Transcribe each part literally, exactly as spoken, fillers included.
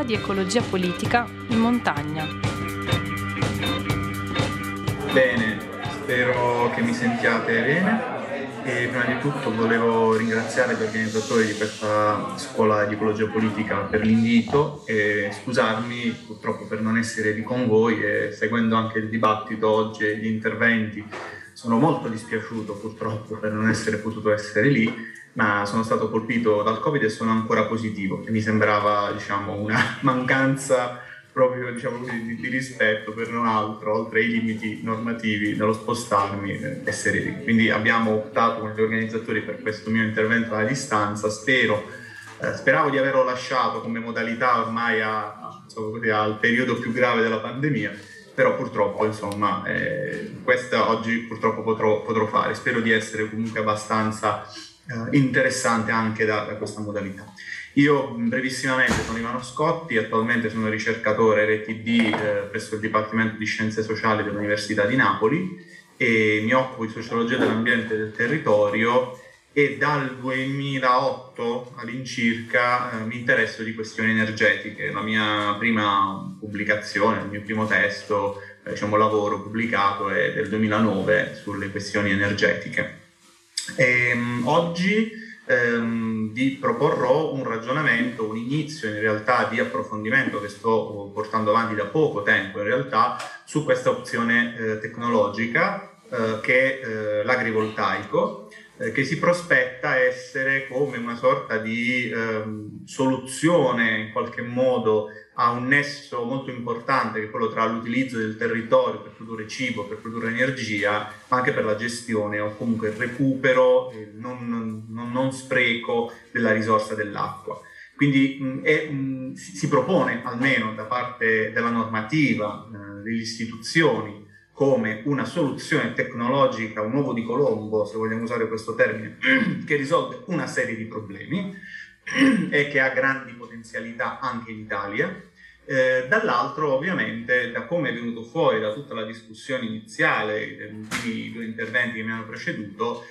parla di ecologia politica in montagna. Bene, spero che mi sentiate bene e prima di tutto volevo ringraziare gli organizzatori di questa scuola di ecologia politica per l'invito e scusarmi purtroppo per non essere lì con voi e seguendo anche il dibattito oggi e gli interventi. Sono molto dispiaciuto purtroppo per non essere potuto essere lì, ma sono stato colpito dal Covid e sono ancora positivo e mi sembrava, diciamo, una mancanza proprio, diciamo così, di, di rispetto per non altro, oltre ai limiti normativi, nello spostarmi e essere lì. Quindi abbiamo optato con gli organizzatori per questo mio intervento alla distanza. Spero, eh, speravo di averlo lasciato come modalità ormai a, a, insomma, così, al periodo più grave della pandemia, però purtroppo, insomma, eh, questa oggi purtroppo potrò, potrò fare. Spero di essere comunque abbastanza eh, interessante anche da, da questa modalità. Io brevissimamente sono Ivano Scotti, attualmente sono ricercatore R T D eh, presso il Dipartimento di Scienze Sociali dell'Università di Napoli e mi occupo di sociologia dell'ambiente e del territorio e dal duemilaotto all'incirca eh, mi interesso di questioni energetiche. La mia prima pubblicazione, il mio primo testo, eh, diciamo lavoro pubblicato è del duemilanove sulle questioni energetiche. E, um, oggi Ehm, vi proporrò un ragionamento, un inizio in realtà di approfondimento che sto portando avanti da poco tempo in realtà su questa opzione eh, tecnologica eh, che è eh, l'agrivoltaico, eh, che si prospetta essere come una sorta di ehm, soluzione in qualche modo a un nesso molto importante che è quello tra l'utilizzo del territorio per produrre cibo, per produrre energia, ma anche per la gestione o comunque il recupero, il non, non, non spreco della risorsa dell'acqua. Quindi mh, è, mh, si propone almeno da parte della normativa, eh, delle istituzioni, come una soluzione tecnologica, un uovo di Colombo, se vogliamo usare questo termine, che risolve una serie di problemi e che ha grandi potenzialità anche in Italia. Eh, dall'altro, ovviamente, da come è venuto fuori da tutta la discussione iniziale eh, di due interventi che mi hanno preceduto,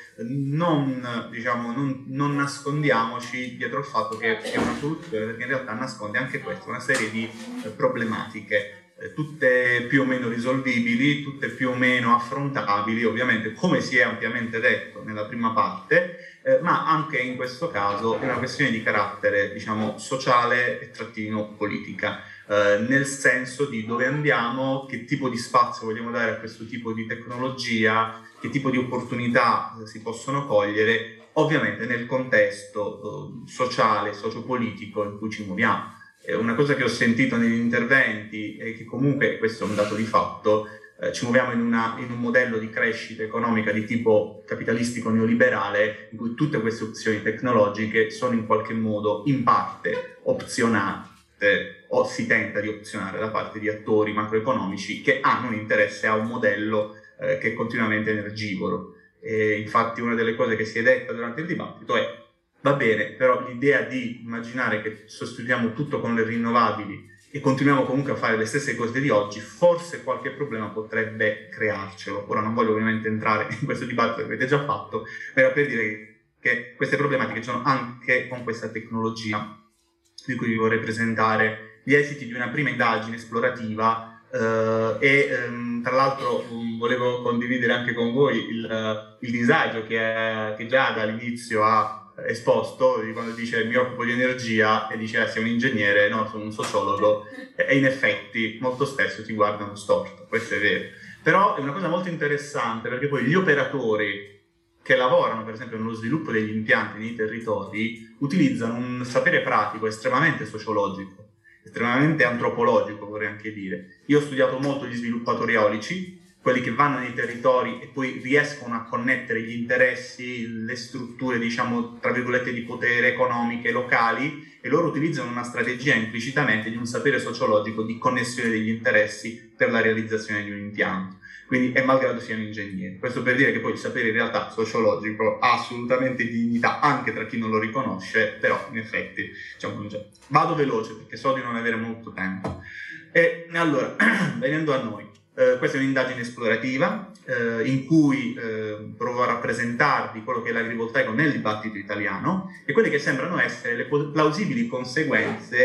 non, diciamo, non, non nascondiamoci dietro il fatto che è una soluzione, perché in realtà nasconde anche questa una serie di eh, problematiche, eh, tutte più o meno risolvibili, tutte più o meno affrontabili, ovviamente, come si è ampiamente detto nella prima parte, eh, ma anche in questo caso è una questione di carattere, diciamo, sociale e trattino politica. Uh, nel senso di dove andiamo, che tipo di spazio vogliamo dare a questo tipo di tecnologia, che tipo di opportunità uh, si possono cogliere, ovviamente nel contesto uh, sociale, sociopolitico in cui ci muoviamo. Eh, una cosa che ho sentito negli interventi è che comunque, questo è un dato di fatto, eh, ci muoviamo in, una, in un modello di crescita economica di tipo capitalistico neoliberale in cui tutte queste opzioni tecnologiche sono in qualche modo in parte opzionate o si tenta di opzionare da parte di attori macroeconomici che hanno un interesse a un modello eh, che è continuamente energivoro. E infatti una delle cose che si è detta durante il dibattito è: va bene, però l'idea di immaginare che sostituiamo tutto con le rinnovabili e continuiamo comunque a fare le stesse cose di oggi, forse qualche problema potrebbe crearcelo. Ora non voglio ovviamente entrare in questo dibattito che avete già fatto, ma era per dire che queste problematiche sono anche con questa tecnologia, di cui vi vorrei presentare gli esiti di una prima indagine esplorativa eh, e ehm, tra l'altro um, volevo condividere anche con voi il, il disagio che, è, che Giada all'inizio ha esposto, di quando dice mi occupo di energia e dice ah, sei un ingegnere, no, sono un sociologo, e in effetti molto spesso ti guardano storto, questo è vero. Però è una cosa molto interessante perché poi gli operatori che lavorano per esempio nello sviluppo degli impianti nei territori utilizzano un sapere pratico estremamente sociologico, estremamente antropologico vorrei anche dire. Io ho studiato molto gli sviluppatori eolici, quelli che vanno nei territori e poi riescono a connettere gli interessi, le strutture diciamo tra virgolette di potere economiche locali, e loro utilizzano una strategia implicitamente di un sapere sociologico di connessione degli interessi per la realizzazione di un impianto. Quindi è malgrado siano ingegneri. Questo per dire che poi il sapere in realtà sociologico ha assolutamente dignità anche tra chi non lo riconosce, però in effetti diciamo, vado veloce perché so di non avere molto tempo. E allora, venendo a noi, eh, questa è un'indagine esplorativa eh, in cui eh, provo a rappresentarvi quello che è l'agrivoltaico nel dibattito italiano e quelle che sembrano essere le plausibili conseguenze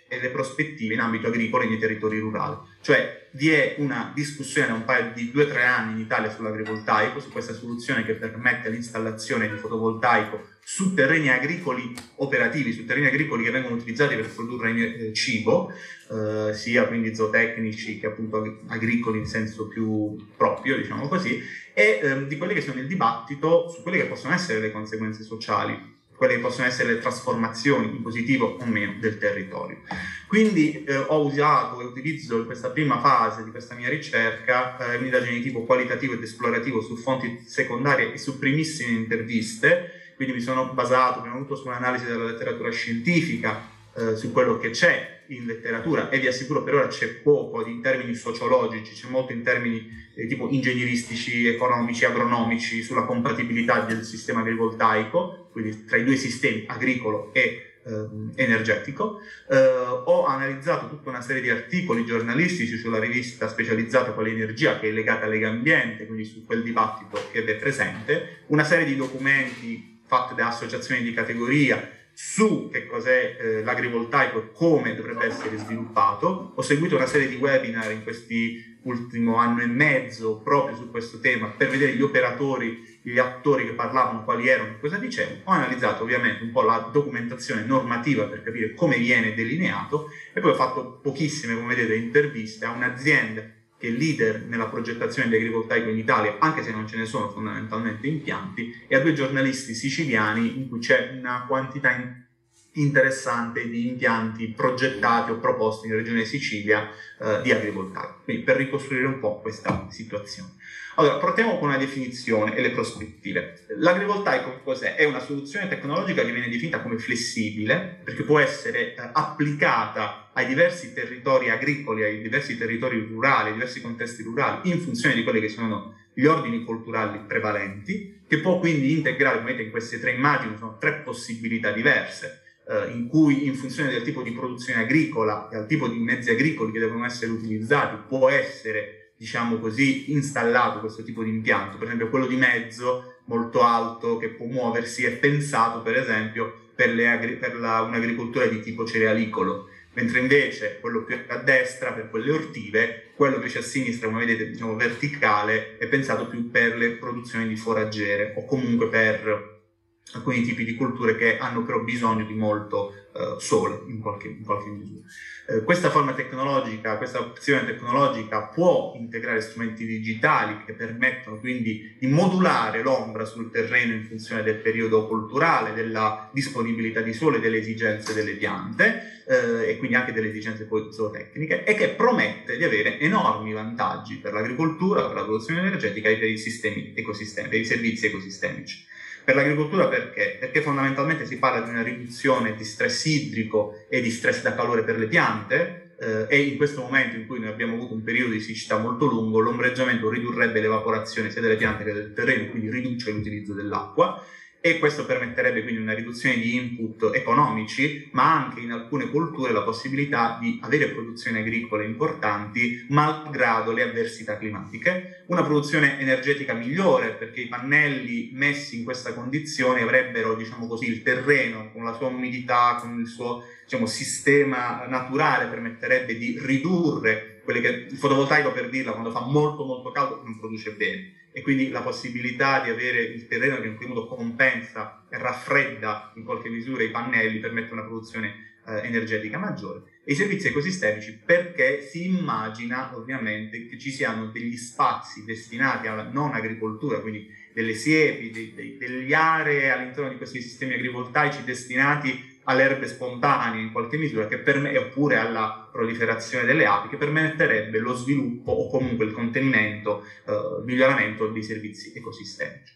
e le prospettive in ambito agricolo e nei territori rurali. Cioè vi è una discussione da un paio di due o tre anni in Italia sull'agrivoltaico, su questa soluzione che permette l'installazione di fotovoltaico su terreni agricoli operativi, su terreni agricoli che vengono utilizzati per produrre eh, cibo, eh, sia quindi zootecnici che appunto agricoli in senso più proprio, diciamo così, e eh, di quelle che sono il dibattito su quelle che possono essere le conseguenze sociali, quelle che possono essere le trasformazioni in positivo o meno del territorio. Quindi eh, ho usato e utilizzo in questa prima fase di questa mia ricerca eh, un'indagine di tipo qualitativo ed esplorativo su fonti secondarie e su primissime interviste, quindi mi sono basato prima di tutto su un'analisi della letteratura scientifica, eh, su quello che c'è in letteratura, e vi assicuro per ora c'è poco in termini sociologici, c'è molto in termini eh, tipo ingegneristici, economici, agronomici, sulla compatibilità del sistema agrivoltaico, quindi tra i due sistemi, agricolo e eh, energetico. Eh, ho analizzato tutta una serie di articoli giornalistici sulla rivista specializzata quale Energia, che è legata a Legambiente, quindi su quel dibattito che è presente, una serie di documenti fatti da associazioni di categoria su che cos'è eh, l'agrivoltaico e come dovrebbe essere sviluppato. Ho seguito una serie di webinar in questi ultimo anno e mezzo proprio su questo tema per vedere gli operatori, gli attori che parlavano, quali erano e cosa dicevano. Ho analizzato ovviamente un po' la documentazione normativa per capire come viene delineato e poi ho fatto pochissime, come vedete, interviste a un'azienda che è leader nella progettazione di agrivoltaico in Italia, anche se non ce ne sono fondamentalmente impianti, e a due giornalisti siciliani in cui c'è una quantità in interessante di impianti progettati o proposti in Regione Sicilia eh, di agrivoltaico, quindi per ricostruire un po' questa situazione. Allora, partiamo con una definizione e le prospettive. L'agrivoltaico cos'è? È una soluzione tecnologica che viene definita come flessibile, perché può essere eh, applicata ai diversi territori agricoli, ai diversi territori rurali, ai diversi contesti rurali, in funzione di quelli che sono gli ordini culturali prevalenti, che può quindi integrare, come vedete in queste tre immagini, sono tre possibilità diverse, eh, in cui in funzione del tipo di produzione agricola e al tipo di mezzi agricoli che devono essere utilizzati, può essere, diciamo così, installato questo tipo di impianto. Per esempio quello di mezzo, molto alto, che può muoversi, è pensato per esempio per, le per la, un'agricoltura di tipo cerealicolo, mentre invece quello più a destra per quelle ortive, quello invece a sinistra, come vedete, diciamo verticale, è pensato più per le produzioni di foraggere o comunque per alcuni tipi di culture che hanno però bisogno di molto uh, sole in qualche, in qualche misura. Uh, questa forma tecnologica, questa opzione tecnologica può integrare strumenti digitali che permettono quindi di modulare l'ombra sul terreno in funzione del periodo colturale, della disponibilità di sole, delle esigenze delle piante uh, e quindi anche delle esigenze poi zootecniche, e che promette di avere enormi vantaggi per l'agricoltura, per la produzione energetica e per i sistemi ecosistemi, per i servizi ecosistemici. Per l'agricoltura perché? Perché fondamentalmente si parla di una riduzione di stress idrico e di stress da calore per le piante, eh, e in questo momento in cui noi abbiamo avuto un periodo di siccità molto lungo, l'ombreggiamento ridurrebbe l'evaporazione sia delle piante che del terreno, quindi riduce l'utilizzo dell'acqua, e questo permetterebbe quindi una riduzione di input economici, ma anche in alcune colture la possibilità di avere produzioni agricole importanti malgrado le avversità climatiche, una produzione energetica migliore perché i pannelli messi in questa condizione avrebbero, diciamo così, il terreno con la sua umidità, con il suo, diciamo, sistema naturale, permetterebbe di ridurre quelle che il fotovoltaico, per dirla, quando fa molto molto caldo non produce bene, e quindi la possibilità di avere il terreno che in qualche modo compensa e raffredda in qualche misura i pannelli permette una produzione eh, energetica maggiore. E i servizi ecosistemici perché si immagina ovviamente che ci siano degli spazi destinati alla non agricoltura, quindi delle siepi, dei, dei, degli aree all'interno di questi sistemi agrivoltaici destinati alle erbe spontanee in qualche misura, che perme- oppure alla proliferazione delle api, che permetterebbe lo sviluppo o comunque il contenimento, eh, miglioramento dei servizi ecosistemici.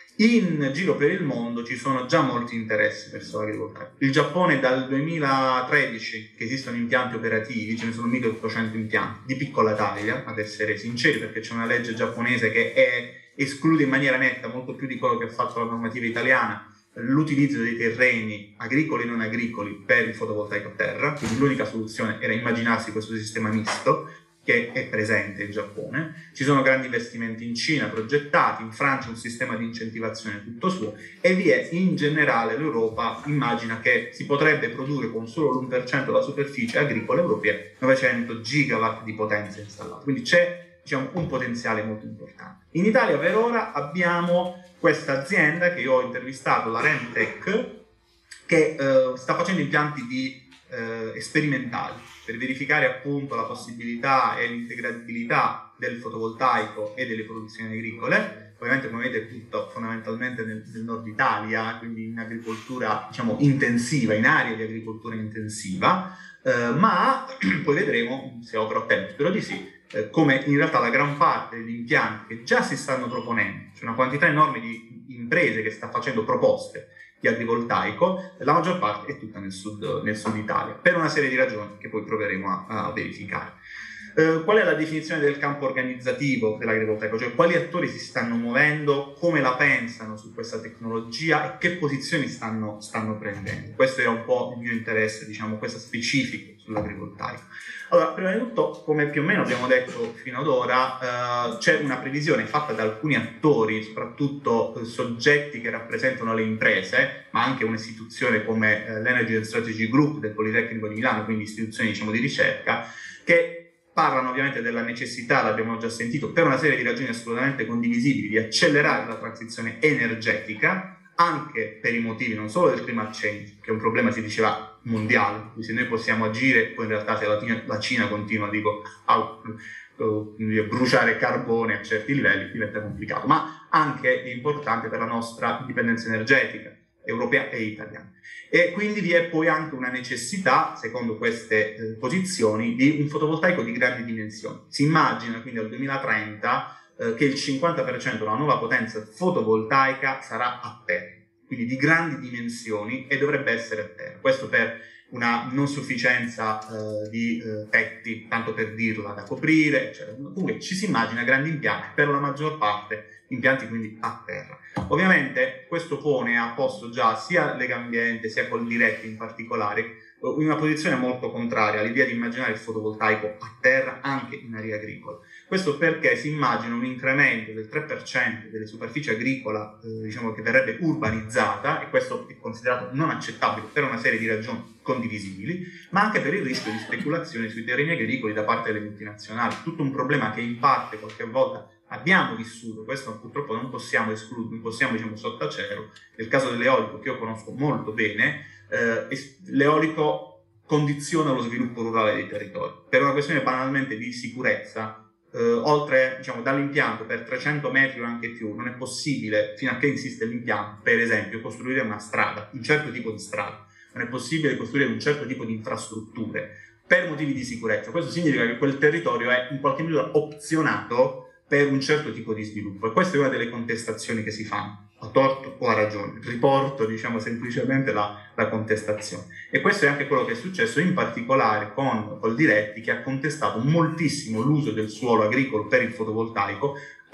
In giro per il mondo ci sono già molti interessi verso l'agricoltura. Il Giappone dal duemilatredici che esistono impianti operativi, ce ne sono milleottocento impianti, di piccola taglia, ad essere sinceri, perché c'è una legge giapponese che è, esclude in maniera netta, molto più di quello che ha fatto la normativa italiana, l'utilizzo dei terreni agricoli e non agricoli per il fotovoltaico a terra, quindi l'unica soluzione era immaginarsi questo sistema misto, che è presente in Giappone, ci sono grandi investimenti in Cina progettati, in Francia un sistema di incentivazione tutto suo, e vi è in generale l'Europa immagina che si potrebbe produrre con solo l'uno per cento della superficie agricola europea novecento gigawatt di potenza installata, quindi c'è, diciamo, un potenziale molto importante. In Italia per ora abbiamo questa azienda che io ho intervistato, la Remtech, che eh, sta facendo impianti di, eh, sperimentali per verificare appunto la possibilità e l'integrabilità del fotovoltaico e delle produzioni agricole. Ovviamente, come vedete, tutto fondamentalmente nel, nel nord Italia, quindi in agricoltura, diciamo, intensiva, in aree di agricoltura intensiva, eh, ma poi vedremo, se avrò tempo, spero di sì, eh, come in realtà la gran parte degli impianti che già si stanno proponendo, c'è una quantità enorme di imprese che sta facendo proposte di agrivoltaico, la maggior parte è tutta nel sud, nel sud Italia, per una serie di ragioni che poi proveremo a, a verificare. Eh, qual è la definizione del campo organizzativo dell'agrivoltaico? Cioè quali attori si stanno muovendo, come la pensano su questa tecnologia e che posizioni stanno, stanno prendendo? Questo era un po' il mio interesse, diciamo, questo specifico sull'agrivoltaico. Allora, prima di tutto, come più o meno abbiamo detto fino ad ora, eh, c'è una previsione fatta da alcuni attori, soprattutto eh, soggetti che rappresentano le imprese, ma anche un'istituzione come eh, l'Energy and Strategy Group del Politecnico di Milano, quindi istituzioni, diciamo, di ricerca, che parlano ovviamente della necessità, l'abbiamo già sentito, per una serie di ragioni assolutamente condivisibili, di accelerare la transizione energetica, anche per i motivi non solo del climate change, che è un problema, si diceva, mondiale, quindi se noi possiamo agire, poi in realtà se la, la Cina continua, dico, a uh, bruciare carbone a certi livelli diventa complicato, ma anche è importante per la nostra indipendenza energetica europea e italiana. E quindi vi è poi anche una necessità, secondo queste eh, posizioni, di un fotovoltaico di grandi dimensioni. Si immagina quindi al duemilatrenta eh, che il cinquanta per cento della nuova potenza fotovoltaica sarà a terra, quindi di grandi dimensioni, e dovrebbe essere a terra. Questo per una non sufficienza eh, di eh, tetti, tanto per dirla, da coprire, eccetera. Comunque ci si immagina grandi impianti, per la maggior parte impianti quindi a terra. Ovviamente questo pone a posto già sia Legambiente sia Coldiretti in particolare in una posizione molto contraria all'idea di immaginare il fotovoltaico a terra anche in aree agricole. Questo perché si immagina un incremento del tre per cento delle superfici agricola, eh, diciamo, che verrebbe urbanizzata, e questo è considerato non accettabile per una serie di ragioni condivisibili, ma anche per il rischio di speculazione sui terreni agricoli da parte delle multinazionali. Tutto un problema che in parte qualche volta abbiamo vissuto, questo purtroppo non possiamo escludere, non possiamo, diciamo, sottacere. Nel caso dell'eolico, che io conosco molto bene, eh, l'eolico condiziona lo sviluppo rurale dei territori. Per una questione banalmente di sicurezza, eh, oltre, diciamo, dall'impianto per trecento metri o anche più, non è possibile, fino a che insiste l'impianto, per esempio, costruire una strada, un certo tipo di strada. Non è possibile costruire un certo tipo di infrastrutture per motivi di sicurezza. Questo significa che quel territorio è in qualche misura opzionato per un certo tipo di sviluppo, e questa è una delle contestazioni che si fanno, a torto o a ragione. Riporto, diciamo, semplicemente la, la contestazione, e questo è anche quello che è successo in particolare con Coldiretti, che ha contestato moltissimo l'uso del suolo agricolo per il fotovoltaico,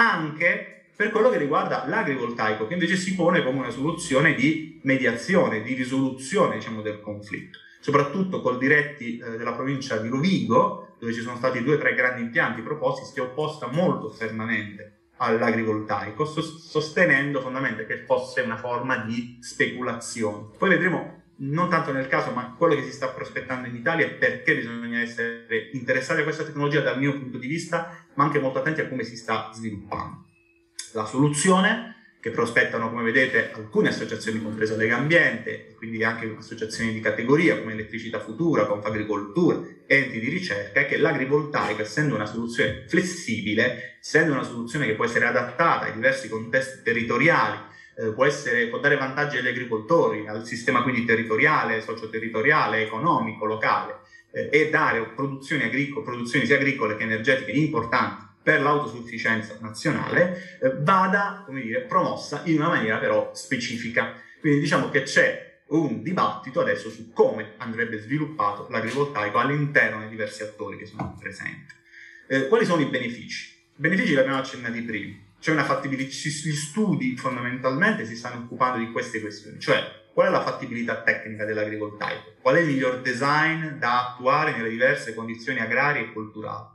anche per quello che riguarda l'agrivoltaico, che invece si pone come una soluzione di mediazione, di risoluzione, diciamo, del conflitto. Soprattutto Coldiretti eh, della provincia di Rovigo, dove ci sono stati due o tre grandi impianti proposti, si è opposta molto fermamente all'agrivoltaico, sostenendo fondamentalmente che fosse una forma di speculazione. Poi vedremo, non tanto nel caso, ma quello che si sta prospettando in Italia, e perché bisogna essere interessati a questa tecnologia dal mio punto di vista, ma anche molto attenti a come si sta sviluppando. La soluzione, che prospettano, come vedete, alcune associazioni, compresa Legambiente, e quindi anche associazioni di categoria come Elettricità Futura, Confagricoltura, enti di ricerca, è che l'agrivoltaico, essendo una soluzione flessibile, essendo una soluzione che può essere adattata ai diversi contesti territoriali, eh, può, essere, può dare vantaggi agli agricoltori, al sistema quindi territoriale, socio-territoriale, economico, locale, eh, e dare produzioni, agricole, produzioni sia agricole che energetiche importanti per l'autosufficienza nazionale, eh, vada, come dire, promossa in una maniera però specifica. Quindi diciamo che c'è un dibattito adesso su come andrebbe sviluppato l'agrivoltaico all'interno dei diversi attori che sono presenti. Eh, quali sono i benefici? I benefici li abbiamo accennati prima. C'è una fattibilità, gli studi fondamentalmente si stanno occupando di queste questioni, cioè qual è la fattibilità tecnica dell'agrivoltaico, qual è il miglior design da attuare nelle diverse condizioni agrarie e culturali.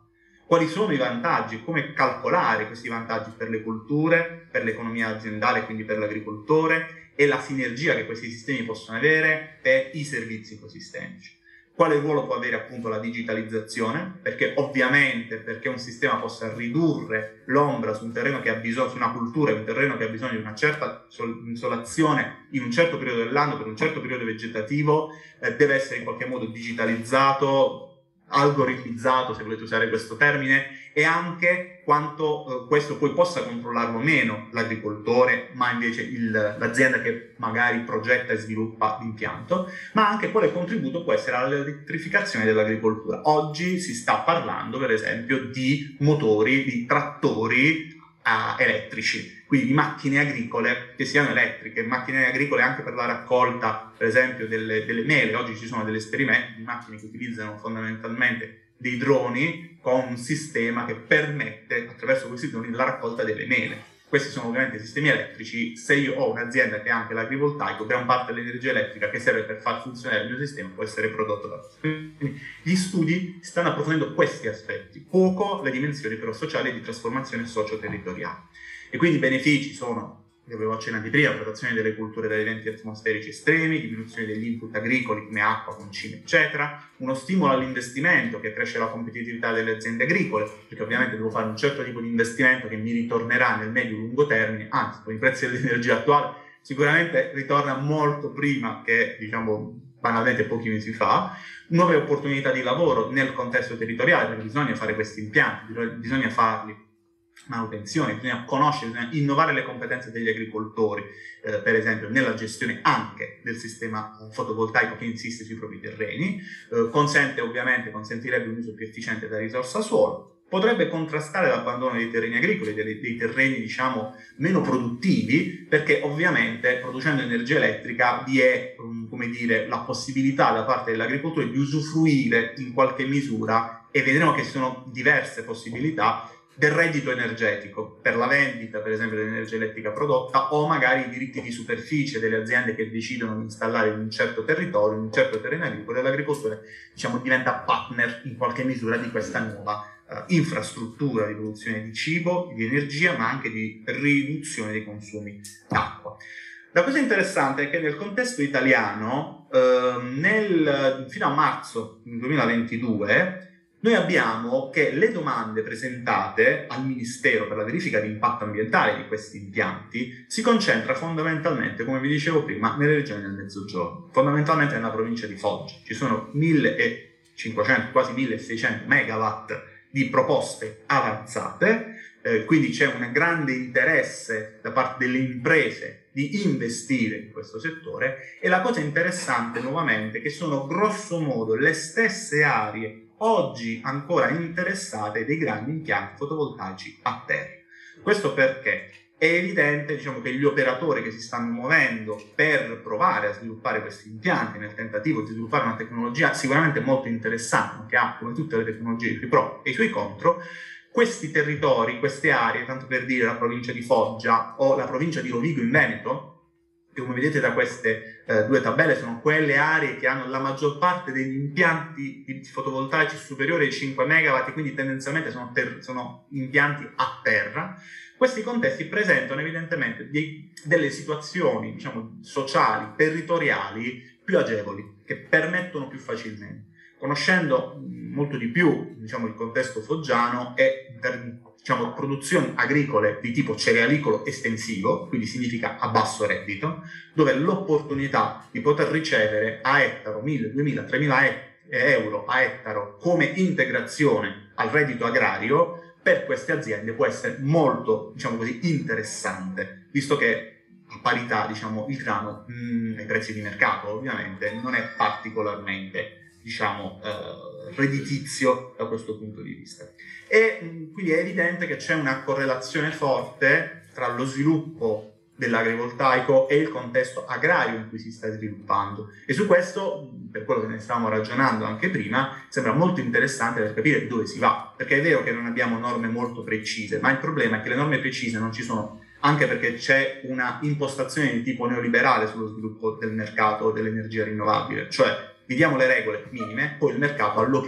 quali sono i vantaggi, come calcolare questi vantaggi per le culture, per l'economia aziendale, quindi per l'agricoltore, e la sinergia che questi sistemi possono avere per i servizi ecosistemici. Quale ruolo può avere appunto la digitalizzazione? Perché ovviamente perché un sistema possa ridurre l'ombra su un terreno che ha bisogno, su una cultura, un terreno che ha bisogno di una certa insolazione in un certo periodo dell'anno, per un certo periodo vegetativo, eh, deve essere in qualche modo digitalizzato, algoritmizzato, se volete usare questo termine, e anche quanto eh, questo poi possa controllarlo meno l'agricoltore, ma invece il, l'azienda che magari progetta e sviluppa l'impianto, ma anche quale contributo può essere all'elettrificazione dell'agricoltura. Oggi si sta parlando, per esempio, di motori, di trattori uh, elettrici, quindi di macchine agricole che siano elettriche, macchine agricole anche per la raccolta, per esempio, delle, delle mele. Oggi ci sono degli esperimenti di macchine che utilizzano fondamentalmente dei droni con un sistema che permette, attraverso questi droni, la raccolta delle mele. Questi sono ovviamente sistemi elettrici. Se io ho un'azienda che ha anche l'agrivoltaico, gran parte dell'energia elettrica che serve per far funzionare il mio sistema può essere prodotta da questo. Quindi gli studi stanno approfondendo questi aspetti, poco le dimensioni però sociali e di trasformazione socio-territoriale. E quindi i benefici sono, li avevo accennati prima, protezione delle culture dagli eventi atmosferici estremi, diminuzione degli input agricoli come acqua, concime, eccetera, uno stimolo all'investimento che cresce la competitività delle aziende agricole, perché ovviamente devo fare un certo tipo di investimento che mi ritornerà nel medio-lungo termine, anzi con i prezzi dell'energia attuale sicuramente ritorna molto prima che, diciamo, banalmente pochi mesi fa. Nuove opportunità di lavoro nel contesto territoriale, perché bisogna fare questi impianti, bisogna farli, manutenzione, bisogna conoscere, bisogna innovare le competenze degli agricoltori, eh, per esempio nella gestione anche del sistema fotovoltaico che insiste sui propri terreni, eh, consente ovviamente, consentirebbe un uso più efficiente della risorsa suolo, potrebbe contrastare l'abbandono dei terreni agricoli, dei, dei terreni diciamo meno produttivi, perché ovviamente producendo energia elettrica vi è, um, come dire, la possibilità da parte dell'agricoltore di usufruire in qualche misura, e vedremo che ci sono diverse possibilità, del reddito energetico per la vendita, per esempio, dell'energia elettrica prodotta, o magari i diritti di superficie delle aziende che decidono di installare in un certo territorio, in un certo terreno agricolo, e l'agricoltore, diciamo, diventa partner in qualche misura di questa nuova uh, infrastruttura di produzione di cibo, di energia, ma anche di riduzione dei consumi d'acqua. La cosa interessante è che nel contesto italiano, uh, nel, fino a marzo duemilaventidue, noi abbiamo che le domande presentate al Ministero per la verifica di impatto ambientale di questi impianti si concentra fondamentalmente, come vi dicevo prima, nelle regioni del Mezzogiorno, fondamentalmente nella provincia di Foggia. Ci sono millecinquecento, quasi milleseicento megawatt di proposte avanzate, eh, quindi c'è un grande interesse da parte delle imprese di investire in questo settore, e la cosa interessante nuovamente è che sono grosso modo le stesse aree oggi ancora interessate dei grandi impianti fotovoltaici a terra. Questo perché è evidente, diciamo, che gli operatori che si stanno muovendo per provare a sviluppare questi impianti nel tentativo di sviluppare una tecnologia sicuramente molto interessante, che ha, come tutte le tecnologie, i suoi pro e i suoi contro, questi territori, queste aree, tanto per dire la provincia di Foggia o la provincia di Rovigo in Veneto, che come vedete da queste eh, due tabelle sono quelle aree che hanno la maggior parte degli impianti fotovoltaici superiori ai cinque megawatt, quindi tendenzialmente sono, ter- sono impianti a terra. Questi contesti presentano evidentemente dei, delle situazioni, diciamo, sociali, territoriali più agevoli, che permettono più facilmente. Conoscendo molto di più, diciamo, il contesto foggiano e per, diciamo, produzioni agricole di tipo cerealicolo estensivo, quindi significa a basso reddito, dove l'opportunità di poter ricevere a ettaro mille, duemila, tremila euro a ettaro come integrazione al reddito agrario per queste aziende può essere molto, diciamo così, interessante, visto che a parità, diciamo, il grano mh, ai prezzi di mercato ovviamente non è particolarmente, diciamo, eh, redditizio da questo punto di vista. E mh, quindi è evidente che c'è una correlazione forte tra lo sviluppo dell'agrivoltaico e il contesto agrario in cui si sta sviluppando. E su questo, per quello che ne stavamo ragionando anche prima, sembra molto interessante per capire dove si va, perché è vero che non abbiamo norme molto precise, ma il problema è che le norme precise non ci sono, anche perché c'è una impostazione di tipo neoliberale sullo sviluppo del mercato dell'energia rinnovabile, cioè vi diamo le regole minime, poi il mercato allocherà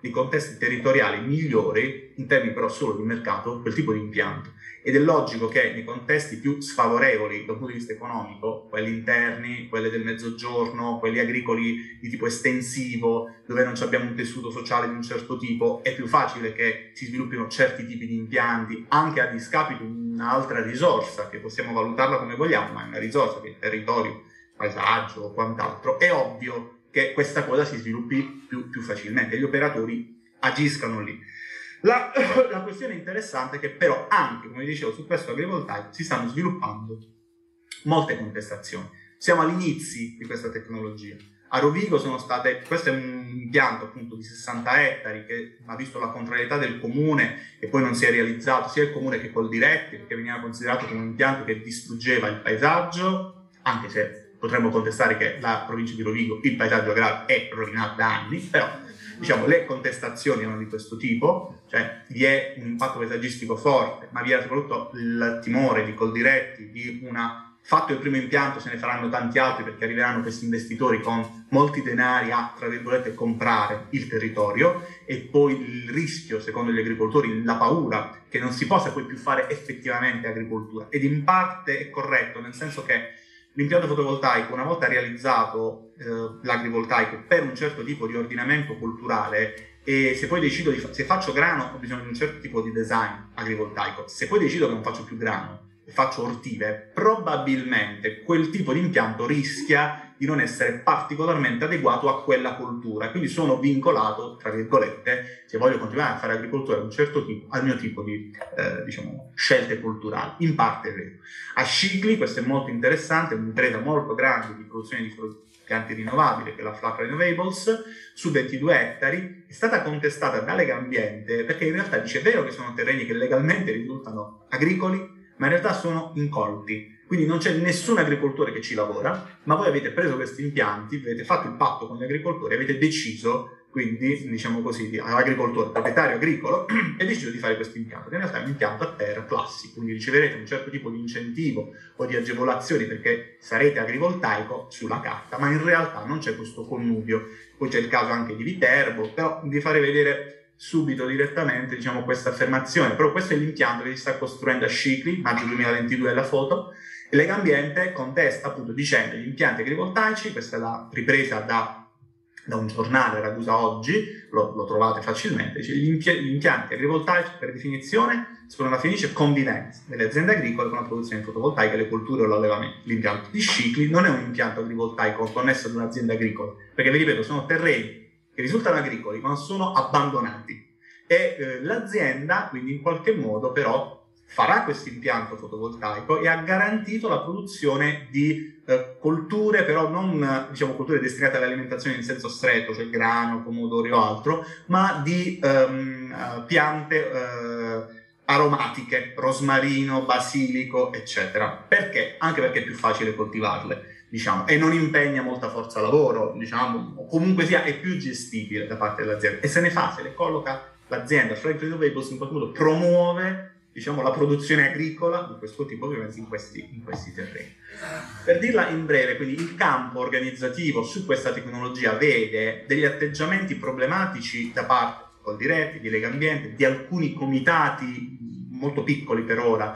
dei contesti territoriali migliori, in termini però solo di mercato, quel tipo di impianto. Ed è logico che nei contesti più sfavorevoli dal punto di vista economico, quelli interni, quelli del mezzogiorno, quelli agricoli di tipo estensivo, dove non abbiamo un tessuto sociale di un certo tipo, è più facile che si sviluppino certi tipi di impianti, anche a discapito di un'altra risorsa, che possiamo valutarla come vogliamo, ma è una risorsa che è il territorio, paesaggio o quant'altro. È ovvio che questa cosa si sviluppi più, più facilmente, gli operatori agiscano lì. La, la questione interessante è che però anche, come dicevo, su questo agrivoltaico si stanno sviluppando molte contestazioni. Siamo agli inizi di questa tecnologia. A Rovigo sono state, questo è un impianto appunto di sessanta ettari che ha visto la contrarietà del comune e poi non si è realizzato, sia il comune che Coldiretti, perché veniva considerato come un impianto che distruggeva il paesaggio, anche se potremmo contestare che la provincia di Rovigo il paesaggio agrario è rovinato da anni, però diciamo le contestazioni erano di questo tipo, cioè vi è un impatto paesaggistico forte, ma vi è soprattutto il timore di Coldiretti di una fatto il primo impianto se ne faranno tanti altri perché arriveranno questi investitori con molti denari a, tra virgolette, comprare il territorio, e poi il rischio, secondo gli agricoltori, la paura che non si possa poi più fare effettivamente agricoltura. Ed in parte è corretto, nel senso che l'impianto fotovoltaico, una volta realizzato eh, l'agrivoltaico per un certo tipo di ordinamento culturale, e se poi decido di fa- se faccio grano ho bisogno di un certo tipo di design agrivoltaico, se poi decido che non faccio più grano e faccio ortive, probabilmente quel tipo di impianto rischia di non essere particolarmente adeguato a quella cultura, quindi sono vincolato, tra virgolette, se voglio continuare a fare agricoltura di un certo tipo, al mio tipo di eh, diciamo, scelte culturali. In parte è vero. A Scicli, questo è molto interessante, è un'impresa molto grande di produzione di pianti rinnovabili, che è la F L A P Renewables, su ventidue ettari, è stata contestata da Legambiente perché in realtà dice: è vero che sono terreni che legalmente risultano agricoli, ma in realtà sono incolti, quindi non c'è nessun agricoltore che ci lavora, ma voi avete preso questi impianti, avete fatto il patto con gli agricoltori, avete deciso, quindi diciamo così, agricoltore, proprietario agricolo, e deciso di fare questo impianto, che in realtà è un impianto a terra classico, quindi riceverete un certo tipo di incentivo o di agevolazioni perché sarete agrivoltaico sulla carta, ma in realtà non c'è questo connubio. Poi c'è il caso anche di Viterbo, però vi farei vedere subito direttamente diciamo questa affermazione. Però questo è l'impianto che si sta costruendo a Scicli, maggio duemilaventidue è la foto, e Legambiente contesta appunto dicendo: gli impianti agrivoltaici, questa è la ripresa da, da un giornale, Ragusa Oggi, lo, lo trovate facilmente, dice: gli, impi- gli impianti agrivoltaici per definizione sono una felice convivenza delle aziende agricole con la produzione fotovoltaica, le colture o l'allevamento. L'impianto di Scicli non è un impianto agrivoltaico connesso ad un'azienda agricola, perché vi ripeto, sono terreni che risultano agricoli ma non sono abbandonati, e eh, l'azienda quindi in qualche modo però farà questo impianto fotovoltaico e ha garantito la produzione di eh, colture, però non diciamo colture destinate all'alimentazione in senso stretto, cioè grano, pomodori o altro, ma di ehm, piante eh, aromatiche, rosmarino, basilico, eccetera. Perché? Anche perché è più facile coltivarle, diciamo, e non impegna molta forza lavoro, diciamo, o comunque sia è più gestibile da parte dell'azienda, e se ne fa, se le colloca l'azienda. Frank Renewables in qualche modo promuove diciamo la produzione agricola di questo tipo ovviamente in questi, in questi terreni. Per dirla in breve, quindi il campo organizzativo su questa tecnologia vede degli atteggiamenti problematici da parte di Coldiretti, di Legambiente, di alcuni comitati molto piccoli per ora,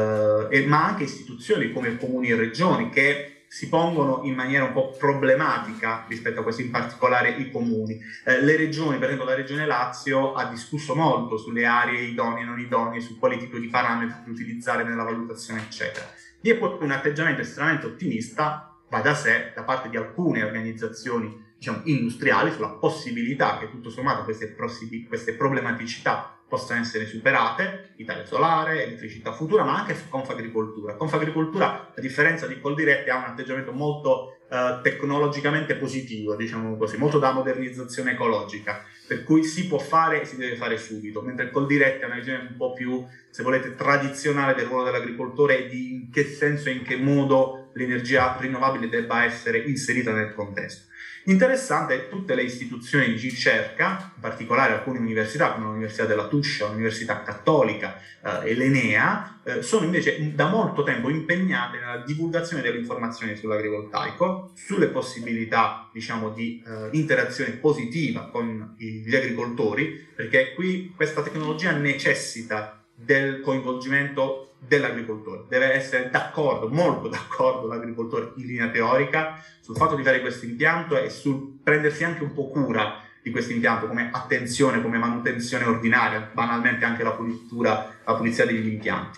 eh, ma anche istituzioni come comuni e regioni che si pongono in maniera un po' problematica rispetto a questo, in particolare i comuni. Eh, le regioni, per esempio la Regione Lazio, ha discusso molto sulle aree idonee e non idonee, su quali tipi di parametri utilizzare nella valutazione, eccetera. Vi è poi un atteggiamento estremamente ottimista, va da sé, da parte di alcune organizzazioni diciamo, industriali sulla possibilità che tutto sommato queste, queste problematicità possano essere superate, Italia Solare, elettricità futura, ma anche su Confagricoltura. Confagricoltura, a differenza di Coldiretti, ha un atteggiamento molto eh, tecnologicamente positivo, diciamo così, molto da modernizzazione ecologica, per cui si può fare e si deve fare subito, mentre Coldiretti ha una visione un po' più, se volete, tradizionale del ruolo dell'agricoltore e di in che senso e in che modo l'energia rinnovabile debba essere inserita nel contesto. Interessante è tutte le istituzioni di ricerca, in particolare alcune università come l'Università della Tuscia, l'Università Cattolica eh, e l'Enea, eh, sono invece da molto tempo impegnate nella divulgazione delle informazioni sull'agrivoltaico, sulle possibilità, diciamo, di eh, interazione positiva con gli agricoltori, perché qui questa tecnologia necessita del coinvolgimento dell'agricoltore, deve essere d'accordo, molto d'accordo l'agricoltore in linea teorica sul fatto di fare questo impianto e sul prendersi anche un po' cura di questo impianto, come attenzione, come manutenzione ordinaria, banalmente anche la pulitura, la pulizia degli impianti.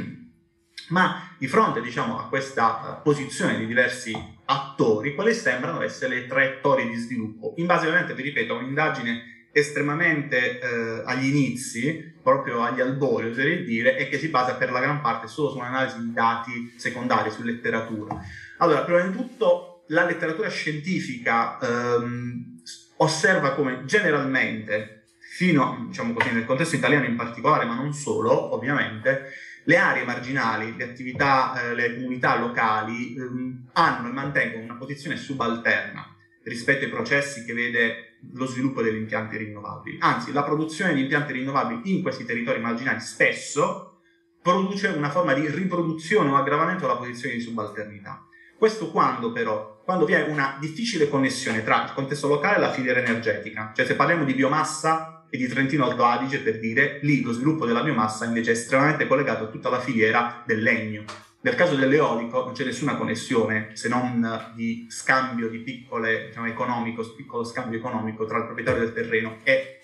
Ma di fronte, diciamo, a questa posizione di diversi attori, quali sembrano essere le traiettorie di sviluppo? In base, ovviamente, vi ripeto, a un'indagine estremamente eh, agli inizi, proprio agli albori, oserei dire, e che si basa per la gran parte solo su un'analisi di dati secondari, su letteratura. Allora, prima di tutto, la letteratura scientifica ehm, osserva come generalmente, fino, diciamo così, nel contesto italiano in particolare, ma non solo, ovviamente, le aree marginali, le attività, eh, le comunità locali ehm, hanno e mantengono una posizione subalterna rispetto ai processi che vede lo sviluppo degli impianti rinnovabili. Anzi, la produzione di impianti rinnovabili in questi territori marginali spesso produce una forma di riproduzione o aggravamento della posizione di subalternità. Questo quando però? Quando vi è una difficile connessione tra il contesto locale e la filiera energetica. Cioè, se parliamo di biomassa e di Trentino Alto Adige, per dire, lì lo sviluppo della biomassa invece è estremamente collegato a tutta la filiera del legno. Nel caso dell'eolico non c'è nessuna connessione se non di scambio di piccole, diciamo, economico, piccolo scambio economico tra il proprietario del terreno e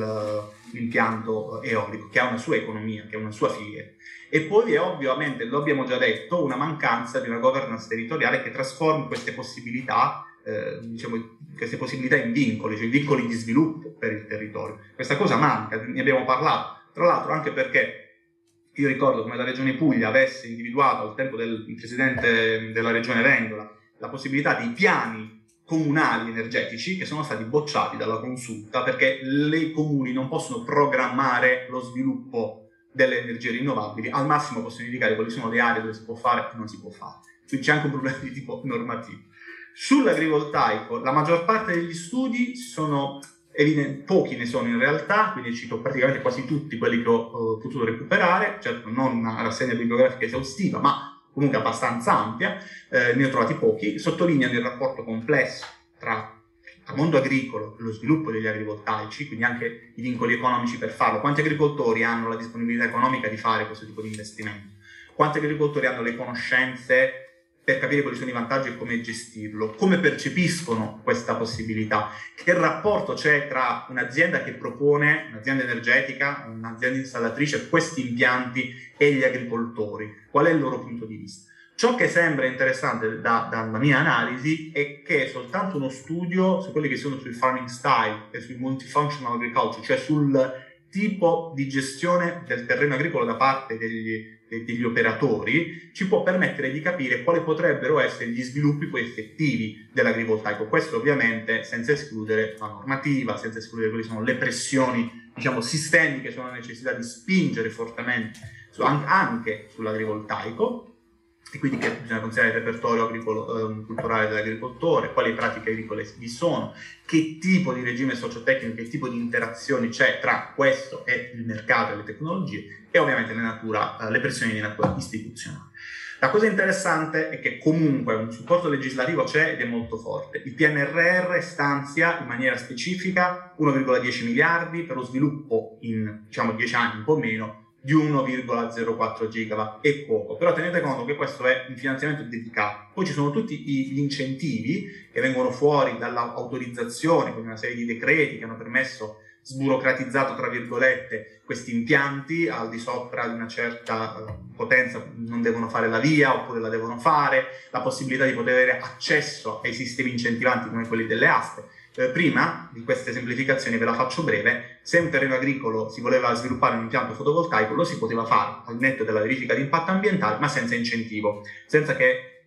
l'impianto eolico, che ha una sua economia, che ha una sua filiera. E poi è ovviamente, lo abbiamo già detto, una mancanza di una governance territoriale che trasformi queste possibilità, eh, diciamo, queste possibilità in vincoli, cioè vincoli di sviluppo per il territorio. Questa cosa manca, ne abbiamo parlato, tra l'altro anche perché io ricordo come la Regione Puglia avesse individuato al tempo del presidente della Regione Vendola la possibilità di piani comunali energetici che sono stati bocciati dalla consulta perché i comuni non possono programmare lo sviluppo delle energie rinnovabili, al massimo possono indicare quali sono le aree dove si può fare e non si può fare. Quindi c'è anche un problema di tipo normativo. Sull'agrivoltaico, la maggior parte degli studi sono evidenti, pochi ne sono in realtà, quindi cito praticamente quasi tutti quelli che ho uh, potuto recuperare, certo non una rassegna bibliografica esaustiva, ma comunque abbastanza ampia, eh, ne ho trovati pochi. Sottolineano il rapporto complesso tra il mondo agricolo e lo sviluppo degli agrivoltaici, quindi anche i vincoli economici per farlo. Quanti agricoltori hanno la disponibilità economica di fare questo tipo di investimento? Quanti agricoltori hanno le conoscenze per capire quali sono i vantaggi e come gestirlo, come percepiscono questa possibilità, che rapporto c'è tra un'azienda che propone, un'azienda energetica, un'azienda installatrice, questi impianti e gli agricoltori, qual è il loro punto di vista. Ciò che sembra interessante da, dalla mia analisi è che è soltanto uno studio su quelli che sono sul farming style e sul multifunctional agriculture, cioè sul tipo di gestione del terreno agricolo da parte degli degli operatori, ci può permettere di capire quali potrebbero essere gli sviluppi poi effettivi dell'agrivoltaico. Questo ovviamente senza escludere la normativa, senza escludere quali sono le pressioni, diciamo, sistemiche sulla necessità di spingere fortemente su, anche sull'agrivoltaico, e quindi che bisogna considerare il repertorio agricolo, eh, culturale dell'agricoltore, quali pratiche agricole vi sono, che tipo di regime sociotecnico, che tipo di interazioni c'è tra questo e il mercato e le tecnologie, e ovviamente le, natura, eh, le pressioni di natura istituzionale. La cosa interessante è che comunque un supporto legislativo c'è ed è molto forte. Il P N R R stanzia in maniera specifica uno virgola dieci miliardi per lo sviluppo in, diciamo, dieci anni, un po' meno, di uno virgola zero quattro gigawatt, è poco, però tenete conto che questo è un finanziamento dedicato. Poi ci sono tutti gli incentivi che vengono fuori dall'autorizzazione, con una serie di decreti che hanno permesso, sburocratizzato tra virgolette, questi impianti al di sopra di una certa uh, potenza, non devono fare la via oppure la devono fare, la possibilità di poter avere accesso ai sistemi incentivanti come quelli delle aste. Eh, prima di queste semplificazioni, ve la faccio breve, se un terreno agricolo si voleva sviluppare un impianto fotovoltaico lo si poteva fare al netto della verifica di impatto ambientale, ma senza incentivo, senza che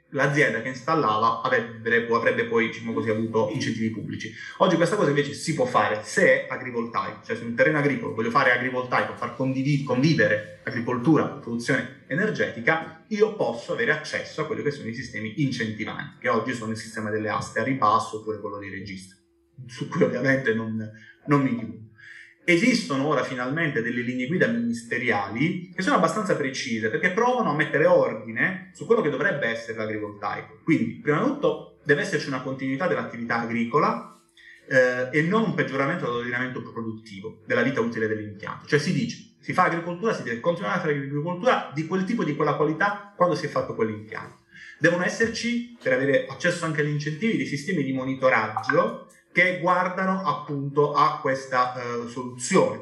l'azienda che installava avrebbe, avrebbe poi, diciamo così, avuto incentivi pubblici. Oggi questa cosa invece si può fare se è agrivoltaico, cioè su un terreno agricolo voglio fare agrivoltaico, far convivere agricoltura e produzione energetica, io posso avere accesso a quelli che sono i sistemi incentivanti, che oggi sono il sistema delle aste a ribasso oppure quello dei registri, su cui ovviamente non, non mi chiudo. Esistono ora finalmente delle linee guida ministeriali che sono abbastanza precise perché provano a mettere ordine su quello che dovrebbe essere l'agrivoltaico. Quindi, prima di tutto, deve esserci una continuità dell'attività agricola eh, e non un peggioramento dell'ordinamento produttivo, della vita utile dell'impianto. Cioè si dice, si fa agricoltura, si deve continuare a fare agricoltura di quel tipo e di quella qualità quando si è fatto quell'impianto. Devono esserci, per avere accesso anche agli incentivi, dei sistemi di monitoraggio che guardano appunto a questa uh, soluzione.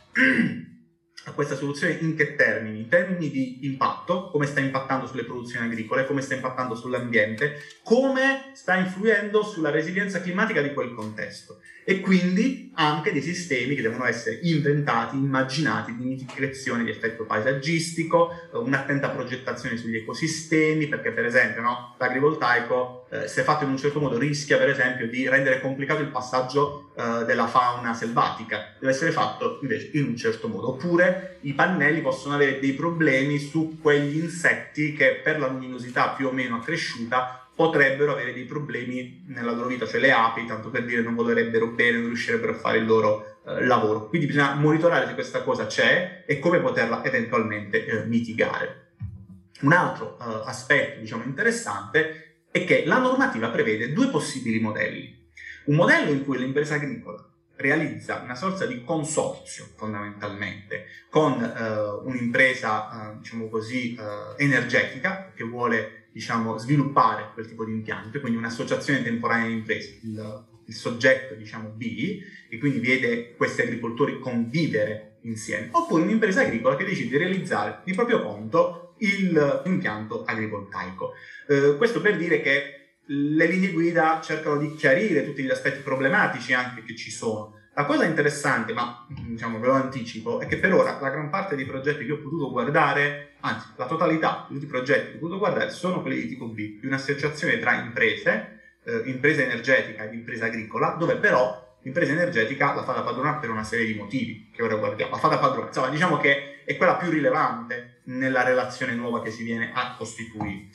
A questa soluzione in che termini? In termini di impatto, come sta impattando sulle produzioni agricole, come sta impattando sull'ambiente, come sta influendo sulla resilienza climatica di quel contesto. E quindi anche dei sistemi che devono essere inventati, immaginati di mitigazione di effetto paesaggistico, un'attenta progettazione sugli ecosistemi, perché per esempio no, l'agrivoltaico, eh, se fatto in un certo modo, rischia per esempio di rendere complicato il passaggio eh, della fauna selvatica, deve essere fatto invece in un certo modo. Oppure i pannelli possono avere dei problemi su quegli insetti che per la luminosità più o meno accresciuta potrebbero avere dei problemi nella loro vita, cioè le api, tanto per dire, non volerebbero bene, non riuscirebbero a fare il loro eh, lavoro. Quindi bisogna monitorare se questa cosa c'è e come poterla eventualmente eh, mitigare. Un altro eh, aspetto, diciamo, interessante è che la normativa prevede due possibili modelli. Un modello in cui l'impresa agricola realizza una sorta di consorzio, fondamentalmente, con eh, un'impresa, eh, diciamo così, eh, energetica, che vuole diciamo, sviluppare quel tipo di impianto, quindi un'associazione temporanea di imprese, il, il soggetto diciamo B, e quindi vede questi agricoltori convivere insieme, oppure un'impresa agricola che decide di realizzare di proprio conto l'impianto agrivoltaico. Eh, questo per dire che le linee guida cercano di chiarire tutti gli aspetti problematici anche che ci sono. La cosa interessante, ma diciamo ve lo anticipo, è che per ora la gran parte dei progetti che ho potuto guardare, anzi la totalità di tutti i progetti che ho potuto guardare sono quelli di tipo B, di un'associazione tra imprese, eh, impresa energetica ed impresa agricola, dove però l'impresa energetica la fa da padrona per una serie di motivi che ora guardiamo, la fa da padrona, insomma diciamo che è quella più rilevante nella relazione nuova che si viene a costituire.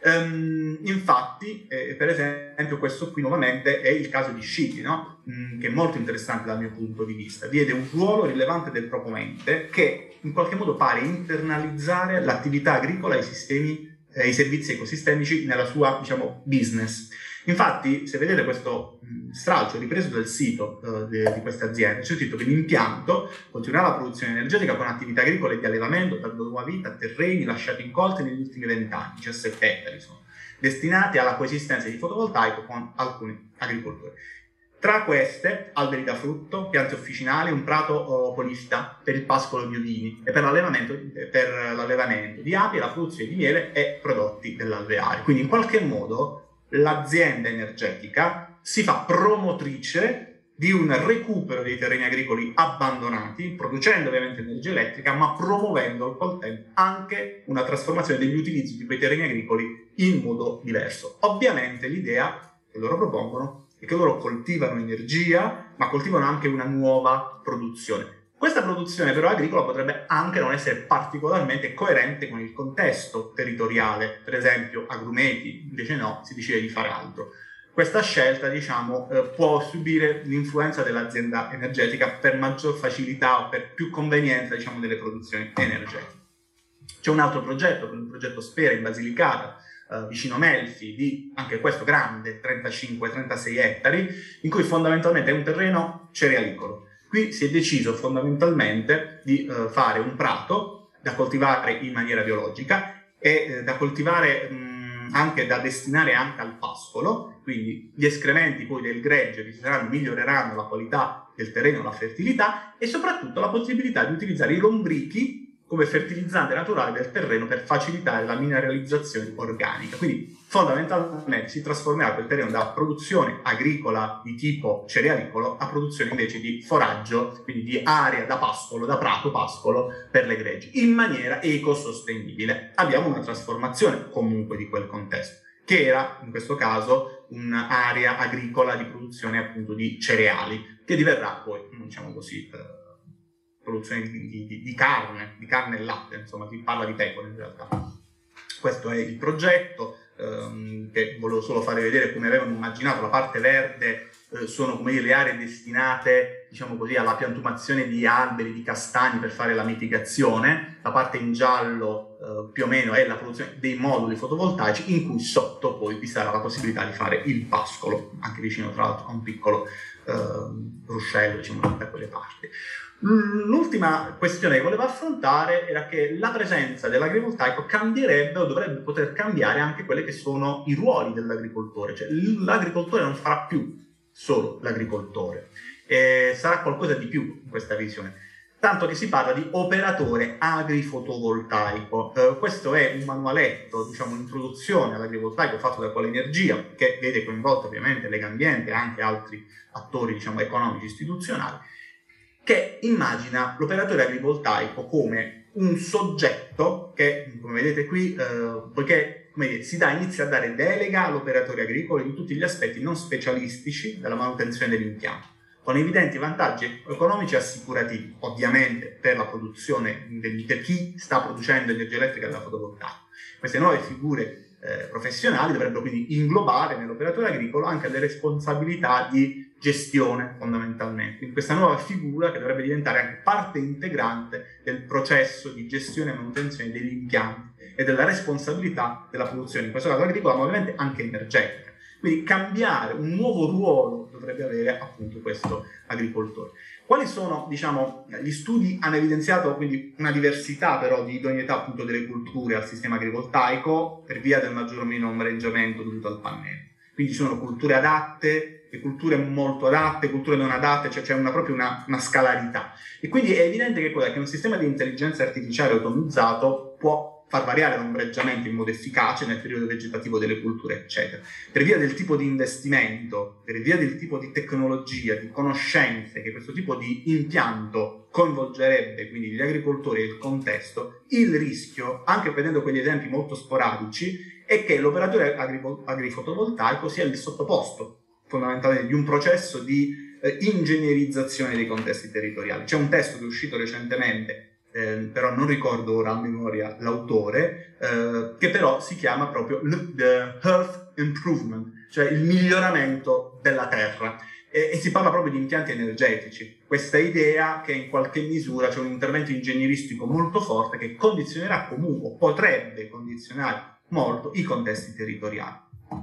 Um, infatti, eh, per esempio, questo qui nuovamente è il caso di Sciti, no? mm, che è molto interessante dal mio punto di vista. Vede un ruolo rilevante del proponente che in qualche modo pare internalizzare l'attività agricola e i sistemi, eh, i servizi ecosistemici nella sua, diciamo, business. Infatti, se vedete questo mh, stralcio ripreso dal sito uh, di, di queste aziende, c'è scritto che l'impianto continuerà la produzione energetica con attività agricole e di allevamento, dando nuova vita a terreni lasciati incolti negli ultimi vent'anni, diciassette ettari sono, destinati alla coesistenza di fotovoltaico con alcuni agricoltori. Tra queste, alberi da frutto, piante officinali, un prato oh, polifita per il pascolo di ovini e per l'allevamento, per l'allevamento di api e la produzione di miele e prodotti dell'alveare. Quindi in qualche modo l'azienda energetica si fa promotrice di un recupero dei terreni agricoli abbandonati, producendo ovviamente energia elettrica, ma promuovendo al contempo anche una trasformazione degli utilizzi di quei terreni agricoli in modo diverso. Ovviamente l'idea che loro propongono è che loro coltivano energia, ma coltivano anche una nuova produzione. Questa produzione però agricola potrebbe anche non essere particolarmente coerente con il contesto territoriale, per esempio agrumeti, invece no, si decide di fare altro. Questa scelta, diciamo, eh, può subire l'influenza dell'azienda energetica per maggior facilità o per più convenienza, diciamo, delle produzioni energetiche. C'è un altro progetto, il progetto Spera in Basilicata, eh, vicino Melfi, di anche questo grande, trentacinque trentasei ettari, in cui fondamentalmente è un terreno cerealicolo. Qui si è deciso fondamentalmente di uh, fare un prato da coltivare in maniera biologica e eh, da coltivare mh, anche da destinare anche al pascolo, quindi gli escrementi poi del gregge miglioreranno la qualità del terreno, la fertilità e soprattutto la possibilità di utilizzare i lombrichi come fertilizzante naturale del terreno per facilitare la mineralizzazione organica. Quindi fondamentalmente si trasformerà quel terreno da produzione agricola di tipo cerealicolo a produzione invece di foraggio, quindi di area da pascolo, da prato pascolo per le greggi, in maniera ecosostenibile. Abbiamo una trasformazione comunque di quel contesto. che era in questo caso un'area agricola di produzione appunto di cereali, che diverrà poi, diciamo così, eh, produzione di, di, di carne, di carne e latte, insomma si parla di pecore in realtà. Questo è il progetto, ehm, che volevo solo fare vedere come avevano immaginato. La parte verde eh, sono, come dire, le aree destinate, diciamo così, alla piantumazione di alberi, di castagni per fare la mitigazione. La parte in giallo eh, più o meno è la produzione dei moduli fotovoltaici, in cui sotto poi vi sarà la possibilità di fare il pascolo, anche vicino tra l'altro a un piccolo eh, ruscello, diciamo, da quelle parti. L'ultima questione che volevo affrontare era che la presenza dell'agrivoltaico cambierebbe o dovrebbe poter cambiare anche quelli che sono i ruoli dell'agricoltore, cioè l'agricoltore non farà più solo l'agricoltore, eh, sarà qualcosa di più in questa visione, tanto che si parla di operatore agrifotovoltaico. Eh, questo è un manualetto, diciamo, un'introduzione all'agrivoltaico fatto da Quale Energia, che vede coinvolto ovviamente Legambiente e anche altri attori, diciamo, economici istituzionali, che immagina l'operatore agrivoltaico come un soggetto che, come vedete qui, eh, poiché come dire, si dà, inizia a dare delega all'operatore agricolo in tutti gli aspetti non specialistici della manutenzione dell'impianto, con evidenti vantaggi economici e assicurativi, ovviamente per la produzione, per chi sta producendo energia elettrica da fotovoltaico. Queste nuove figure eh, professionali dovrebbero quindi inglobare nell'operatore agricolo anche le responsabilità di gestione, fondamentalmente, in questa nuova figura che dovrebbe diventare anche parte integrante del processo di gestione e manutenzione degli impianti e della responsabilità della produzione, in questo caso agricola, ma ovviamente anche energetica. Quindi cambiare, un nuovo ruolo dovrebbe avere appunto questo agricoltore. Quali sono, diciamo, gli studi hanno evidenziato quindi una diversità però di idoneità appunto delle culture al sistema agrivoltaico per via del maggior o meno ombreggiamento dovuto al pannello. Quindi ci sono culture adatte, e culture molto adatte, culture non adatte, cioè c'è una, proprio una, una scalarità. E quindi è evidente che, che un sistema di intelligenza artificiale autonomizzato può far variare l'ombreggiamento in modo efficace nel periodo vegetativo delle culture, eccetera. Per via del tipo di investimento, per via del tipo di tecnologia, di conoscenze che questo tipo di impianto coinvolgerebbe, quindi gli agricoltori e il contesto, il rischio, anche prendendo quegli esempi molto sporadici, è che l'operatore agrifotovoltaico sia il sottoposto fondamentalmente di un processo di eh, ingegnerizzazione dei contesti territoriali. C'è un testo che è uscito recentemente, eh, però non ricordo ora a memoria l'autore, eh, che però si chiama proprio The Earth Improvement, cioè il miglioramento della terra, e, e si parla proprio di impianti energetici. Questa idea che in qualche misura c'è un intervento ingegneristico molto forte che condizionerà comunque, potrebbe condizionare molto i contesti territoriali.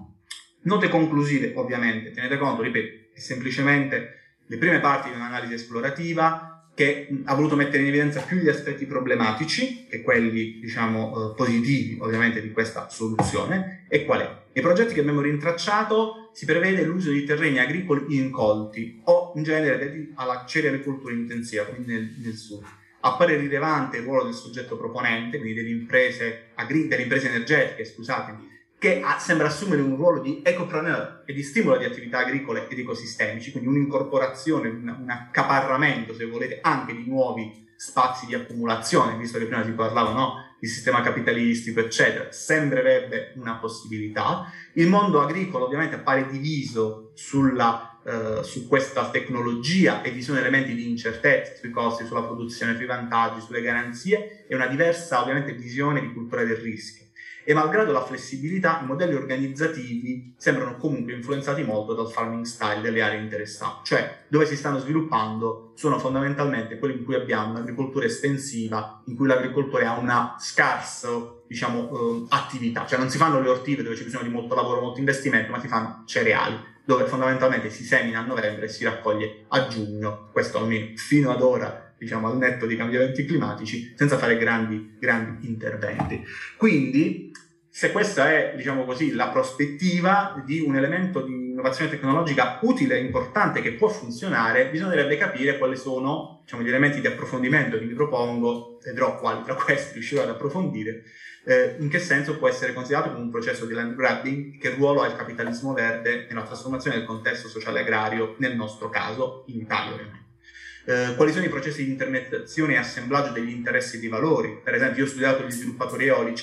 Note conclusive, ovviamente, tenete conto, ripeto, è semplicemente le prime parti di un'analisi esplorativa che ha voluto mettere in evidenza più gli aspetti problematici che quelli, diciamo, eh, positivi, ovviamente, di questa soluzione. E qual è? Nei progetti che abbiamo rintracciato si prevede l'uso di terreni agricoli incolti o, in genere, dediti alla cerealicoltura intensiva, quindi nel, nel sud. Appare rilevante il ruolo del soggetto proponente, quindi delle imprese, agri- delle imprese energetiche, scusatemi, che ha, sembra assumere un ruolo di ecopreneur e di stimolo di attività agricole ed ecosistemici, quindi un'incorporazione, un, un accaparramento, se volete, anche di nuovi spazi di accumulazione, visto che prima si parlava, no, di sistema capitalistico, eccetera, sembrerebbe una possibilità. Il mondo agricolo ovviamente appare diviso sulla Uh, su questa tecnologia e vi sono elementi di incertezza sui costi, sulla produzione, sui vantaggi, sulle garanzie e una diversa ovviamente visione di cultura del rischio. E malgrado la flessibilità, i modelli organizzativi sembrano comunque influenzati molto dal farming style delle aree interessate, cioè dove si stanno sviluppando sono fondamentalmente quelli in cui abbiamo un'agricoltura estensiva, in cui l'agricoltore ha una scarsa, diciamo, uh, attività, cioè non si fanno le ortive dove c'è bisogno di molto lavoro, molto investimento, ma si fanno cereali, dove fondamentalmente si semina a novembre e si raccoglie a giugno, questo almeno fino ad ora, diciamo, al netto dei cambiamenti climatici, senza fare grandi, grandi interventi. Quindi, se questa è, diciamo così, la prospettiva di un elemento di innovazione tecnologica utile e importante che può funzionare, bisognerebbe capire quali sono, diciamo, gli elementi di approfondimento che mi propongo, vedrò quali tra questi riuscirò ad approfondire, Eh, in che senso può essere considerato come un processo di land grabbing, che ruolo ha il capitalismo verde nella trasformazione del contesto sociale agrario, nel nostro caso, in Italia ovviamente. Eh, quali sono i processi di intermediazione e assemblaggio degli interessi e dei valori? Per esempio, io ho studiato gli sviluppatori eolici,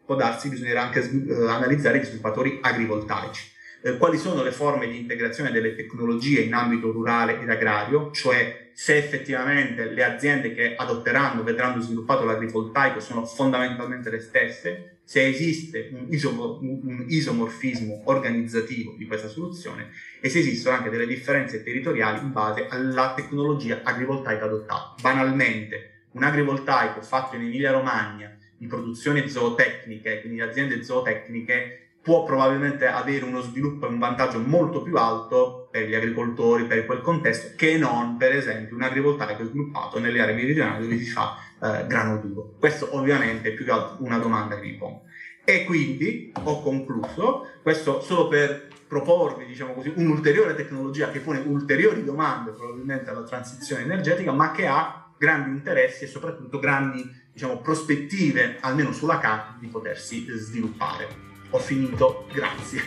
può darsi bisognerà anche eh, analizzare gli sviluppatori agrivoltaici. Eh, quali sono le forme di integrazione delle tecnologie in ambito rurale ed agrario, cioè se effettivamente le aziende che adotteranno, vedranno sviluppato l'agrivoltaico sono fondamentalmente le stesse, se esiste un, isomo, un isomorfismo organizzativo di questa soluzione e se esistono anche delle differenze territoriali in base alla tecnologia agrivoltaica adottata. Banalmente, un agrivoltaico fatto in Emilia-Romagna di produzioni zootecniche, quindi aziende zootecniche, può probabilmente avere uno sviluppo e un vantaggio molto più alto per gli agricoltori, per quel contesto, che non, per esempio, un agrivoltaico sviluppato nelle aree meridionali dove si fa eh, grano duro. Questo ovviamente è più che altro una domanda che vi pongo. E quindi ho concluso, questo solo per proporvi, diciamo così, un'ulteriore tecnologia che pone ulteriori domande probabilmente alla transizione energetica, ma che ha grandi interessi e soprattutto grandi, diciamo, prospettive, almeno sulla carta, di potersi sviluppare. Ho finito, grazie.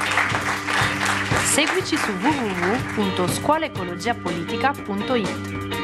Seguici su w w w punto scuola ecologia politica punto i t.